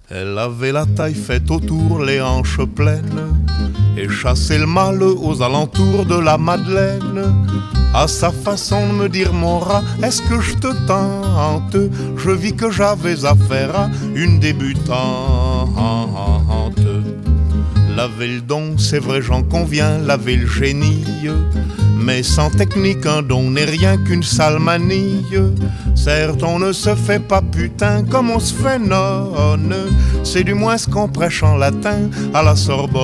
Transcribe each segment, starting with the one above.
Elle avait la taille faite autour, les hanches pleines, et chassait le mal aux alentours de la Madeleine. À sa façon de me dire mon rat, est-ce que je te tente? Je vis que j'avais affaire à une débutante. Laver le don, c'est vrai j'en conviens, laver le génie, mais sans technique un don n'est rien qu'une sale manille. Certes on ne se fait pas putain comme on se fait nonne, c'est du moins ce qu'on prêche en latin à la Sorbonne.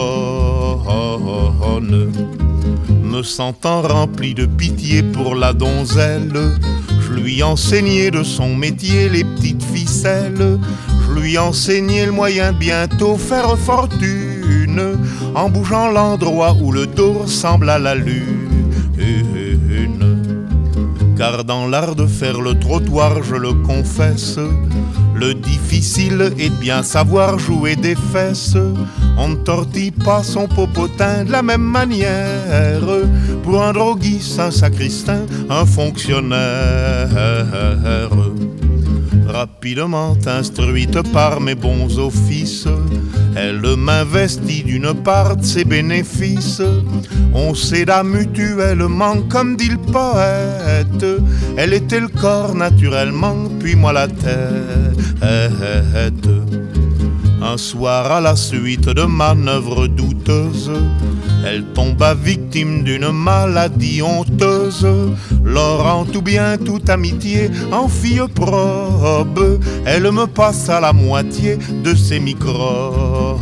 Me sentant rempli de pitié pour la donzelle, je lui enseignai de son métier les petites ficelles. Je lui enseignai le moyen de bientôt faire fortune, en bougeant l'endroit où le dos ressemble à la lune. Car dans l'art de faire le trottoir, je le confesse, le difficile est de bien savoir jouer des fesses. On ne tortille pas son popotin de la même manière pour un droguiste, un sacristain, un fonctionnaire. Rapidement instruite par mes bons offices, elle m'investit d'une part de ses bénéfices. On s'aida mutuellement comme dit le poète. Elle était le corps naturellement, puis moi la tête. Un soir à la suite de manœuvres douteuses, elle tomba victime d'une maladie honteuse. Laurent ou bien toute amitié en fille probe, elle me passa la moitié de ses microbes.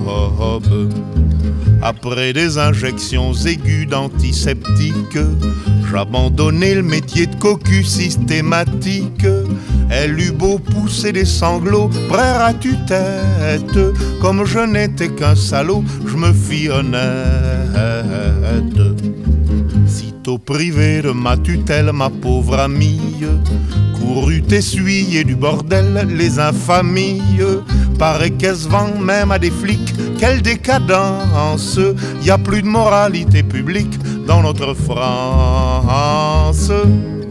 Après des injections aiguës d'antiseptiques, j'abandonnai le métier de cocu systématique. Elle eut beau pousser des sanglots, frère à tue-tête, comme je n'étais qu'un salaud, je me fis honnête. Sitôt privé de ma tutelle, ma pauvre amie courut essuyer du bordel les infamies. Paraît qu'elle se vend même à des flics, quelle décadence! Y a plus de moralité publique dans notre France.